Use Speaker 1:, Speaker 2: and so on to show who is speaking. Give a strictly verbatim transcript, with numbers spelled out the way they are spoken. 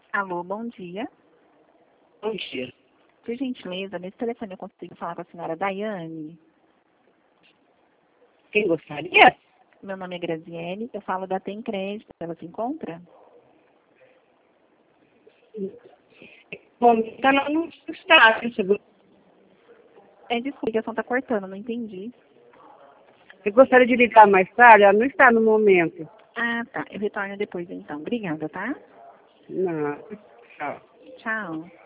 Speaker 1: Alô, bom dia.
Speaker 2: Bom dia.
Speaker 1: Por gentileza, nesse telefone eu consigo falar com a senhora Daiane.
Speaker 2: Quem gostaria?
Speaker 1: Meu nome é Graziele, eu falo da Tem Crédito. Ela se encontra?
Speaker 2: Bom, então ela não está. Eu
Speaker 1: É, desculpa, a ligação está cortando, não entendi.
Speaker 2: gostaria de ligar mais tarde, ela não está no momento.
Speaker 1: Ah, tá. Eu retorno depois então. Obrigada, tá?
Speaker 2: Não. Tchau.
Speaker 1: Tchau.